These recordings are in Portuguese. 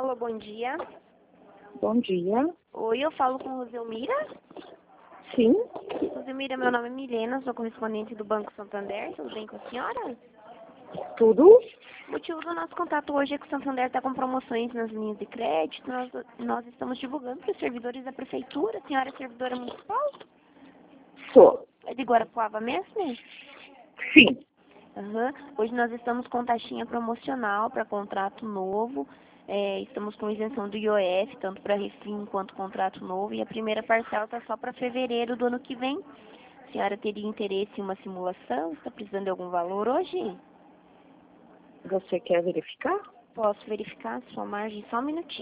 Alô, bom dia. Bom dia. Oi, eu falo com Roselmira. Sim, Roselmira, meu nome é Milena, sou correspondente do Banco Santander. Tudo bem com a senhora? tudo? O motivo do nosso contato hoje é que o Santander está com promoções nas linhas de crédito. Nós estamos divulgando para os servidores da prefeitura. A senhora é servidora municipal? Sou. É de Guarapuava mesmo? Sim. Aham. Hoje nós estamos com taxinha promocional para contrato novo. Estamos com isenção do IOF, tanto para refim quanto contrato novo. E a primeira parcela está só para fevereiro do ano que vem. A senhora teria interesse em uma simulação? Está precisando de algum valor hoje? Você quer verificar? Posso verificar a sua margem só um minutinho.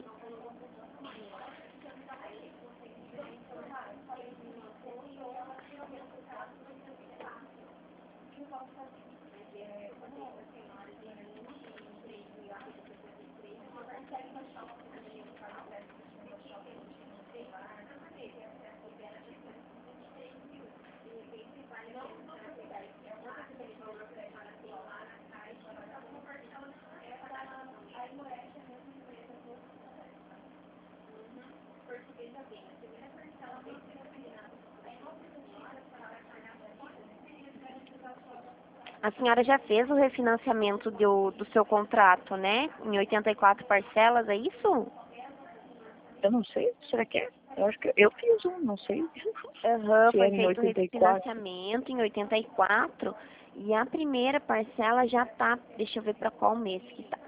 A senhora já fez o refinanciamento do seu contrato, né? Em 84 parcelas, é isso? Eu não sei. Será que é? Eu acho que eu fiz um, não sei. Aham, Se foi era em feito o 84. refinanciamento em 84 e a primeira parcela já tá, deixa eu ver para qual mês que tá.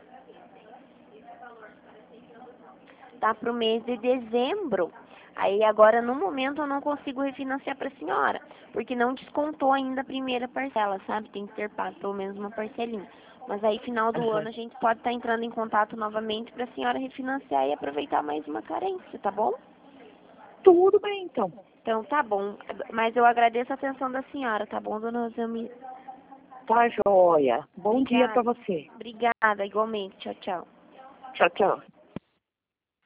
Tá pro mês de dezembro. Aí agora no momento eu não consigo refinanciar para a senhora, porque não descontou ainda a primeira parcela, sabe? Tem que ter pago pelo menos uma parcelinha. Mas aí final do Aham. ano a gente pode estar entrando em contato novamente para a senhora refinanciar e aproveitar mais uma carência, tá bom? Tudo bem, então. Então tá bom, mas eu agradeço a atenção da senhora, tá bom, dona Roselmira? Tá joia. Bom dia Obrigada. pra você. Obrigada, igualmente. Tchau, tchau. Tchau, tchau.